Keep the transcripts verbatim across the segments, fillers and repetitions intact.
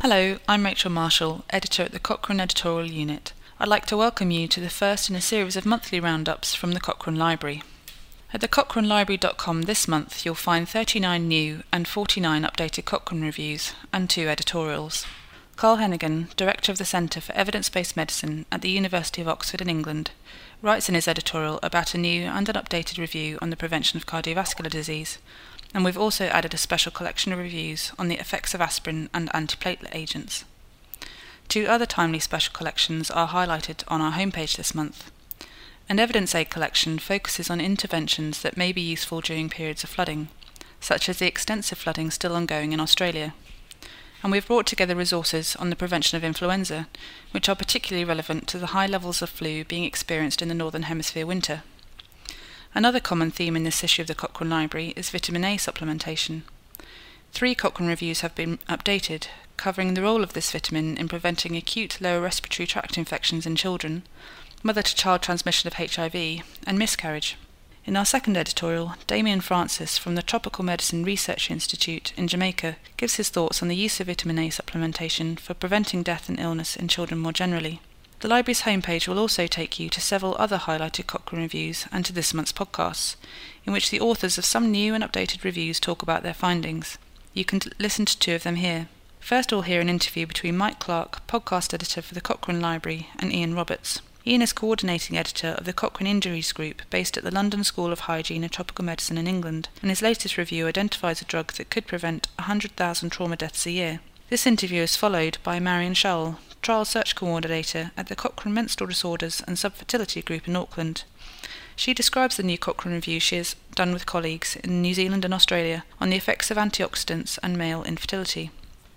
Hello, I'm Rachel Marshall, editor at the Cochrane Editorial Unit. I'd like to welcome you to the first in a series of monthly roundups from the Cochrane Library. At the cochrane library dot com this month you'll find thirty-nine new and forty-nine updated Cochrane reviews and two editorials. Carl Hennigan, Director of the Centre for Evidence-Based Medicine at the University of Oxford in England, writes in his editorial about a new and an updated review on the prevention of cardiovascular disease, and we've also added a special collection of reviews on the effects of aspirin and antiplatelet agents. Two other timely special collections are highlighted on our homepage this month. An evidence aid collection focuses on interventions that may be useful during periods of flooding, such as the extensive flooding still ongoing in Australia. And we've brought together resources on the prevention of influenza, which are particularly relevant to the high levels of flu being experienced in the Northern Hemisphere winter. Another common theme in this issue of the Cochrane Library is vitamin A supplementation. Three Cochrane reviews have been updated, covering the role of this vitamin in preventing acute lower respiratory tract infections in children, mother-to-child transmission of H I V, and miscarriage. In our second editorial, Damien Francis from the Tropical Medicine Research Institute in Jamaica gives his thoughts on the use of vitamin A supplementation for preventing death and illness in children more generally. The library's homepage will also take you to several other highlighted Cochrane reviews and to this month's podcasts, in which the authors of some new and updated reviews talk about their findings. You can t- listen to two of them here. First we'll hear an interview between Mike Clark, podcast editor for the Cochrane Library, and Ian Roberts. Ian is coordinating editor of the Cochrane Injuries Group based at the London School of Hygiene and Tropical Medicine in England, and his latest review identifies a drug that could prevent one hundred thousand trauma deaths a year. This interview is followed by Marion Shull, Trial Search Coordinator at the Cochrane Menstrual Disorders and Subfertility Group in Auckland. She describes the new Cochrane review she has done with colleagues in New Zealand and Australia on the effects of antioxidants and male infertility.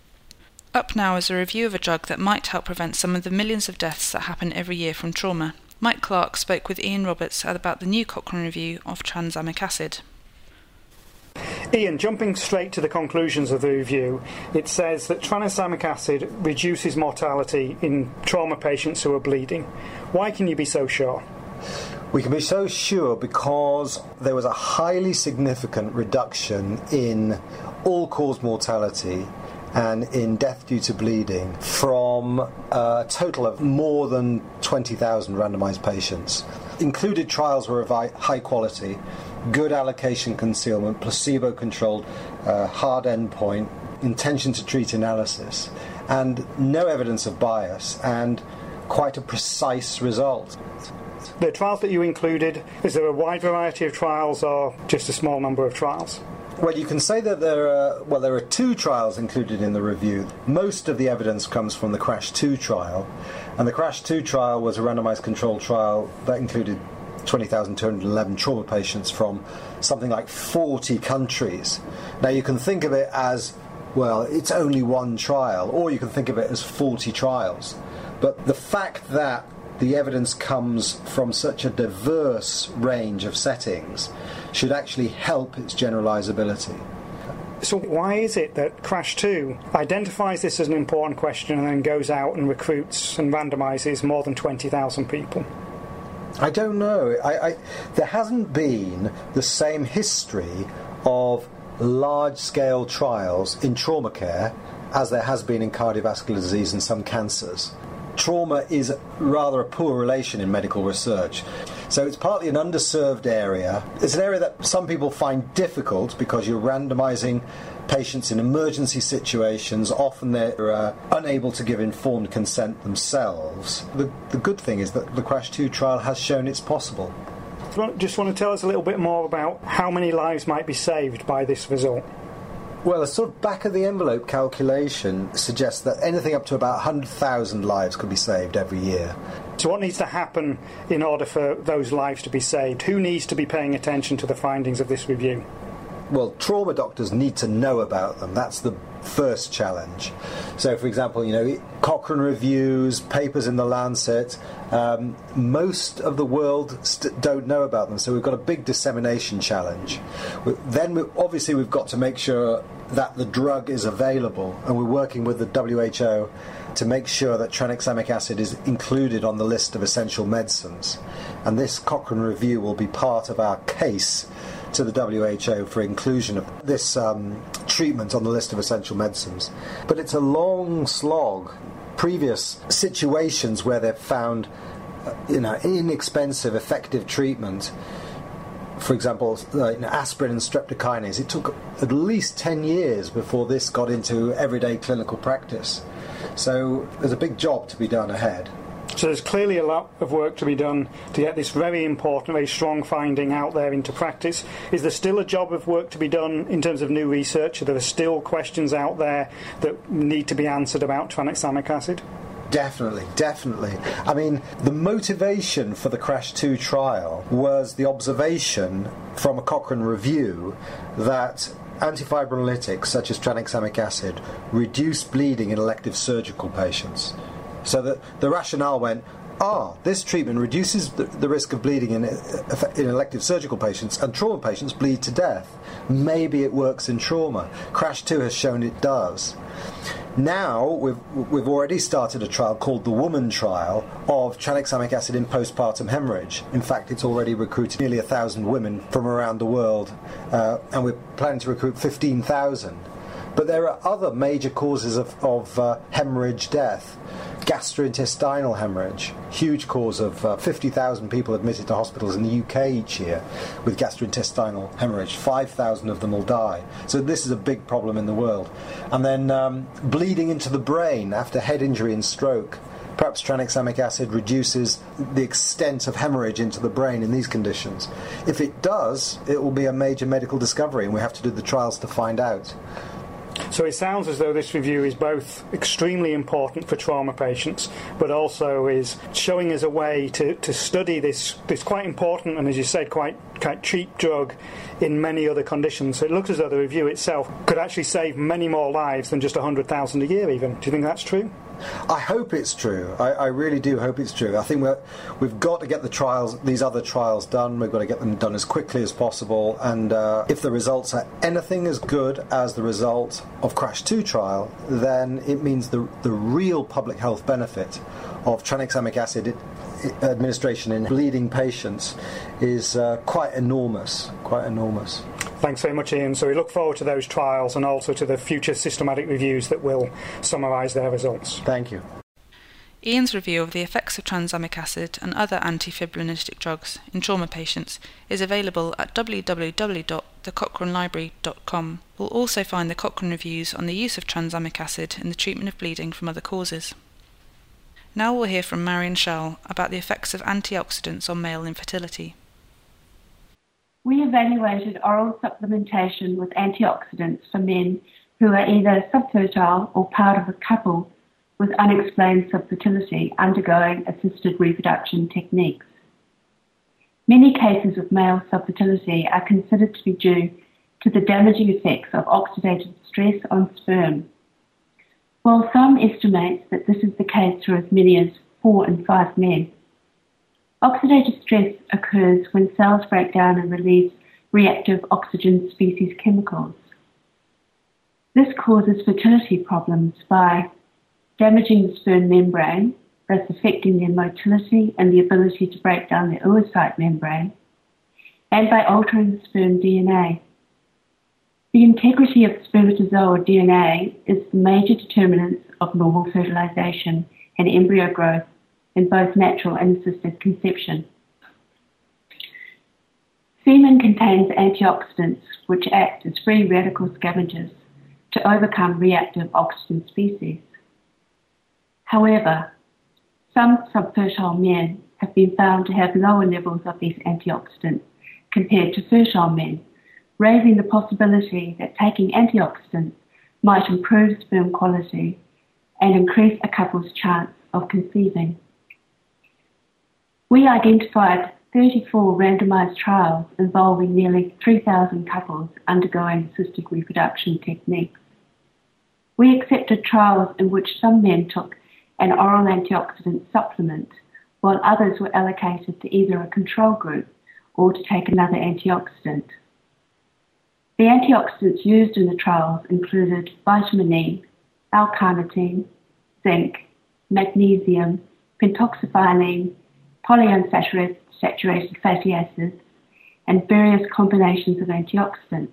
Up now is a review of a drug that might help prevent some of the millions of deaths that happen every year from trauma. Mike Clark spoke with Ian Roberts about the new Cochrane review of tranexamic acid. Ian, jumping straight to the conclusions of the review, it says that tranexamic acid reduces mortality in trauma patients who are bleeding. Why can you be so sure? We can be so sure because there was a highly significant reduction in all-cause mortality and in death due to bleeding from a total of more than twenty thousand randomised patients. Included trials were of high quality, good allocation concealment, placebo-controlled, uh, hard endpoint, intention to treat analysis, and no evidence of bias, and quite a precise result. The trials that you included, is there a wide variety of trials or just a small number of trials? Well, you can say that there are, well, there are two trials included in the review. Most of the evidence comes from the CRASH two trial, and the CRASH two trial was a randomised controlled trial that included twenty thousand two hundred eleven trauma patients from something like forty countries. Now, you can think of it as, well, it's only one trial, or you can think of it as forty trials. But the fact that the evidence comes from such a diverse range of settings should actually help its generalisability. So why is it that CRASH two identifies this as an important question and then goes out and recruits and randomises more than twenty thousand people? I don't know. I, I, there hasn't been the same history of large-scale trials in trauma care as there has been in cardiovascular disease and some cancers. Trauma is rather a poor relation in medical research. So it's partly an underserved area. It's an area that some people find difficult because you're randomising patients in emergency situations. Often they're uh, unable to give informed consent themselves. The, the good thing is that the CRASH two trial has shown it's possible. Just want to tell us a little bit more about how many lives might be saved by this result? Well, a sort of back-of-the-envelope calculation suggests that anything up to about one hundred thousand lives could be saved every year. So what needs to happen in order for those lives to be saved? Who needs to be paying attention to the findings of this review? Well, trauma doctors need to know about them. That's the first challenge. So, for example, you know, Cochrane reviews, papers in the Lancet, um, most of the world st- don't know about them. So we've got a big dissemination challenge. Then, we, obviously, we've got to make sure that the drug is available, and we're working with the W H O to make sure that tranexamic acid is included on the list of essential medicines. And this Cochrane review will be part of our case to the W H O for inclusion of this um, treatment on the list of essential medicines. But it's a long slog. Previous situations where they've found uh, you know, inexpensive, effective treatment, for example, uh, you know, aspirin and streptokinase, it took at least ten years before this got into everyday clinical practice. So there's a big job to be done ahead. So there's clearly a lot of work to be done to get this very important, very strong finding out there into practice. Is there still a job of work to be done in terms of new research? Are there still questions out there that need to be answered about tranexamic acid? Definitely, definitely. I mean, the motivation for the CRASH two trial was the observation from a Cochrane review that antifibrinolytics such as tranexamic acid reduce bleeding in elective surgical patients. So the, the rationale went, ah, this treatment reduces the, the risk of bleeding in, in elective surgical patients, and trauma patients bleed to death. Maybe it works in trauma. CRASH two has shown it does. Now we've, we've already started a trial called the Woman Trial of tranexamic acid in postpartum hemorrhage. In fact, it's already recruited nearly a thousand women from around the world, uh, and we're planning to recruit fifteen thousand. But there are other major causes of, of uh, hemorrhage death. Gastrointestinal hemorrhage, huge cause of uh, fifty thousand people admitted to hospitals in the U K each year with gastrointestinal hemorrhage. five thousand of them will die. So this is a big problem in the world. And then um, bleeding into the brain after head injury and stroke. Perhaps tranexamic acid reduces the extent of hemorrhage into the brain in these conditions. If it does, it will be a major medical discovery, and we have to do the trials to find out. So it sounds as though this review is both extremely important for trauma patients, but also is showing us a way to, to study this, this quite important and, as you said, quite, quite cheap drug in many other conditions. So it looks as though the review itself could actually save many more lives than just one hundred thousand a year even. Do you think that's true? I hope it's true. I, I really do hope it's true. I think we're, we've got to get the trials, these other trials done. We've got to get them done as quickly as possible. And uh, if the results are anything as good as the result of CRASH two trial, then it means the, the real public health benefit of tranexamic acid administration in bleeding patients is uh, quite enormous, quite enormous. Thanks very much, Ian. So we look forward to those trials and also to the future systematic reviews that will summarise their results. Thank you. Ian's review of the effects of tranexamic acid and other antifibrinolytic drugs in trauma patients is available at w w w dot the cochrane library dot com. We'll also find the Cochrane reviews on the use of tranexamic acid in the treatment of bleeding from other causes. Now we'll hear from Marion Schell about the effects of antioxidants on male infertility. We evaluated oral supplementation with antioxidants for men who are either subfertile or part of a couple with unexplained subfertility undergoing assisted reproduction techniques. Many cases of male subfertility are considered to be due to the damaging effects of oxidative stress on sperm. While some estimate that this is the case for as many as four in five men, oxidative stress occurs when cells break down and release reactive oxygen species chemicals. This causes fertility problems by damaging the sperm membrane, thus affecting their motility and the ability to break down the oocyte membrane, and by altering the sperm D N A. The integrity of spermatozoa D N A is the major determinant of normal fertilization and embryo growth in both natural and assisted conception. Semen contains antioxidants which act as free radical scavengers to overcome reactive oxygen species. However, some subfertile men have been found to have lower levels of these antioxidants compared to fertile men, raising the possibility that taking antioxidants might improve sperm quality and increase a couple's chance of conceiving. We identified thirty-four randomized trials involving nearly three thousand couples undergoing assisted reproduction techniques. We accepted trials in which some men took an oral antioxidant supplement, while others were allocated to either a control group or to take another antioxidant. The antioxidants used in the trials included vitamin E, L-carnitine, zinc, magnesium, pentoxifylline, polyunsaturated saturated fatty acids, and various combinations of antioxidants.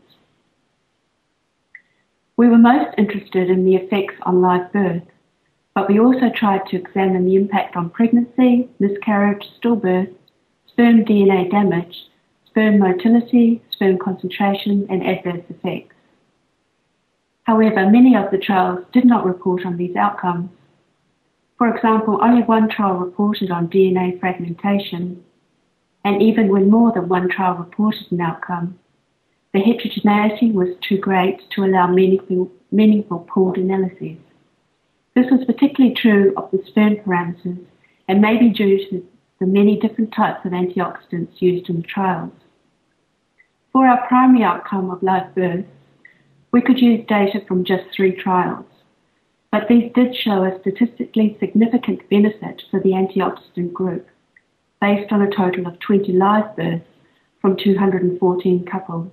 We were most interested in the effects on live birth, but we also tried to examine the impact on pregnancy, miscarriage, stillbirth, sperm D N A damage, sperm motility, sperm concentration, and adverse effects. However, many of the trials did not report on these outcomes. For example, only one trial reported on D N A fragmentation, and even when more than one trial reported an outcome, the heterogeneity was too great to allow meaningful, meaningful pooled analyses. This was particularly true of the sperm parameters and may be due to the many different types of antioxidants used in the trials. For our primary outcome of live birth, we could use data from just three trials, but these did show a statistically significant benefit for the antioxidant group, based on a total of twenty live births from two hundred fourteen couples.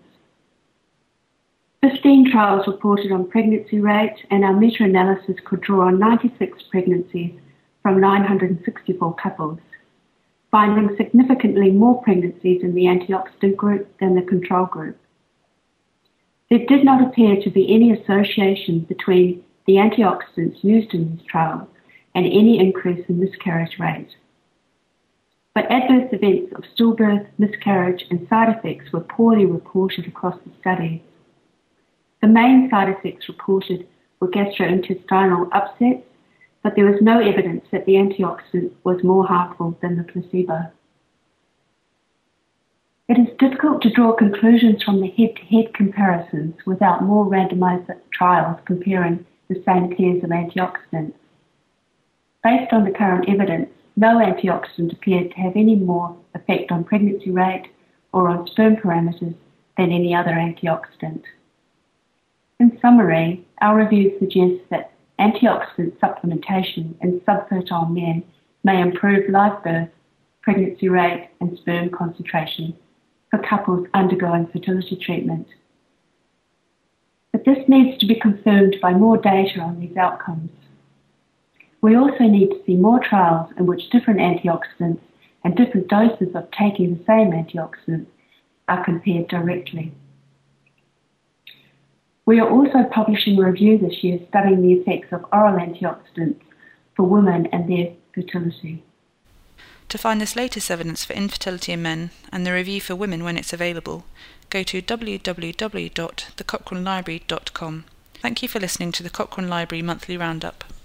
fifteen trials reported on pregnancy rate, and our meta-analysis could draw on ninety-six pregnancies from nine hundred sixty-four couples, finding significantly more pregnancies in the antioxidant group than the control group. There did not appear to be any association between the antioxidants used in these trials and any increase in miscarriage rate. But adverse events of stillbirth, miscarriage, and side effects were poorly reported across the studies. The main side effects reported were gastrointestinal upsets, but there was no evidence that the antioxidant was more harmful than the placebo. It is difficult to draw conclusions from the head-to-head comparisons without more randomized trials comparing the same pairs of antioxidants. Based on the current evidence, no antioxidant appeared to have any more effect on pregnancy rate or on sperm parameters than any other antioxidant. In summary, our review suggests that antioxidant supplementation in subfertile men may improve live birth, pregnancy rate, and sperm concentration for couples undergoing fertility treatment. But this needs to be confirmed by more data on these outcomes. We also need to see more trials in which different antioxidants and different doses of taking the same antioxidant are compared directly. We are also publishing a review this year studying the effects of oral antioxidants for women and their fertility. To find this latest evidence for infertility in men and the review for women when it's available, go to w w w dot the cochrane library dot com. Thank you for listening to the Cochrane Library Monthly Roundup.